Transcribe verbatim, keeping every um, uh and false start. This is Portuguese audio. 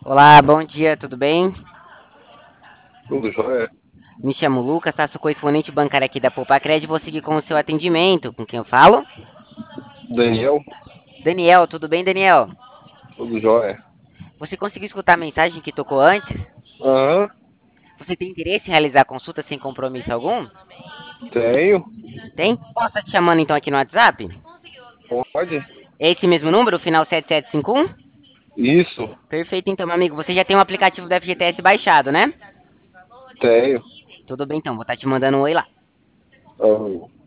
Olá, bom dia, tudo bem? Tudo jóia? Me chamo Lucas, tá? Sou correspondente bancário aqui da Poupa Cred. Vou seguir com o seu atendimento. Com quem eu falo? Daniel? Daniel, tudo bem, Daniel? Tudo jóia? Você conseguiu escutar a mensagem que tocou antes? Aham, Você tem interesse em realizar a consulta sem compromisso algum? tenho. Tem? Posso estar te chamando então aqui no WhatsApp? Pode? É esse mesmo número, final sete sete cinco um? Isso, Perfeito, então, meu amigo. Você já tem o aplicativo do F G T S baixado, né? tenho. Tudo bem, então. Vou estar te mandando um oi lá. Ah,